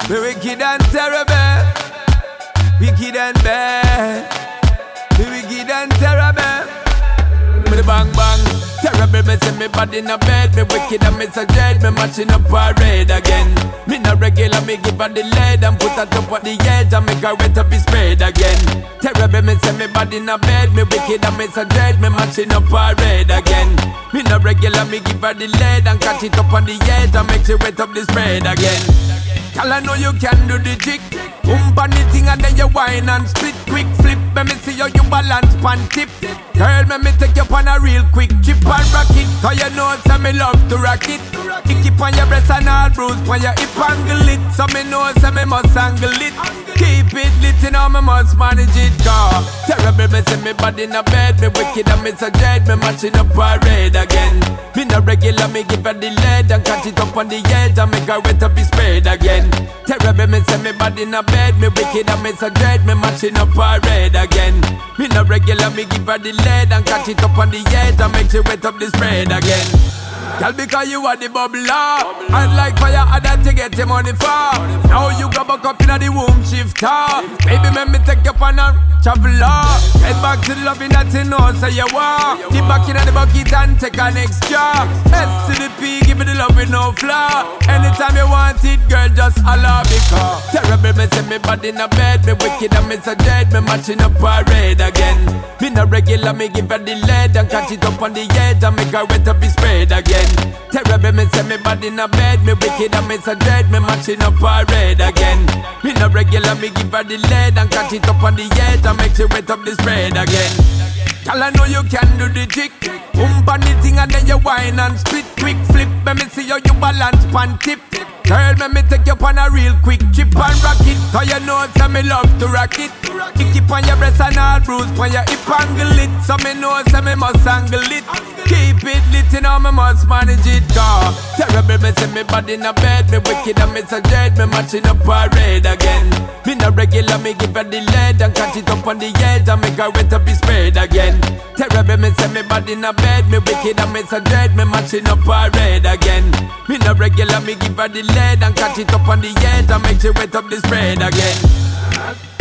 Me wicked and terrible, wicked and bad. Me wicked and terrible. Me the bang bang, terrible. Me say me bad in a bed. Me wicked and me so dread. Me matching up parade again. Me not regular, me give her the lead and put her top at the edge and make her wet up his spread again. Terrible, me say me bad in a bed. Me wicked and me so dread. Me matching up parade again. Me not regular, me give her the lead and catch it up on the edge and make she wet up the spread again. Girl, I know you can do the trick. On the thing and then you whine and split. Quick flip, let me see how you balance pan tip. Girl, let me take you on a real quick trip and rock it. Cause you know say me love to rock it. You keep on your breast and all bruise when you hip angle it. So me know say me must angle it. Keep it lit, you know me must manage it. Cause terrible, me say me bad in a bed. Me wicked and me so dread. Me matching up parade again. Me no regular, me give her the lead and catch it up on the edge and make her wet up his spread again. Terrible, me say me bad in a bed. Me wicked and me so dread. Me matching up parade again. Me no regular, me give her the lead and catch it up on the edge and make she wet up the spread again. Girl, because you are the bubbler, and like fire, I that to get your money for. Now you go back up in the womb shifter. Baby, let me take you on a traveler. Head back to the loving that you know, say you want. Keep back in the bucket and take an extra. S to the P, give me the love with no flaw. Anytime you want it, girl, just holla because terrible, me say me bad in a bed. Me wicked and me so dread. Me matching up parade again. Me no regular, me give her the lead and catch it up on the edge and make her wet up his spread again. Terrible, me say me bad in a bed. Me wicked and me so dread. Me matching up parade again. Me no regular, me give her the lead and catch it up on the edge and make she wet up the spread again. Girl, I know you can do the trick. On the thing and then you whine and split. Quick flip, let me see how you balance pan tip. Girl, let me take you on a real quick trip and rock it. Cause you know say me love to rock it. You keep on your breast and all bruise when you hip angle it. So me know say me must angle it. Keep it lit, you know me must manage it. Cause terrible, me say me bad in a bed. Me wicked and me so dread. Me matching up parade again. Me no regular, me give her the lead and catch it up on the edge and make her wet up his spread again. Terrible, me say me bad in a bed. Me wicked and me so dread. Me matching up parade again. Me no regular, me give her the lead and catch it up on the edge and make she wet up the spread again.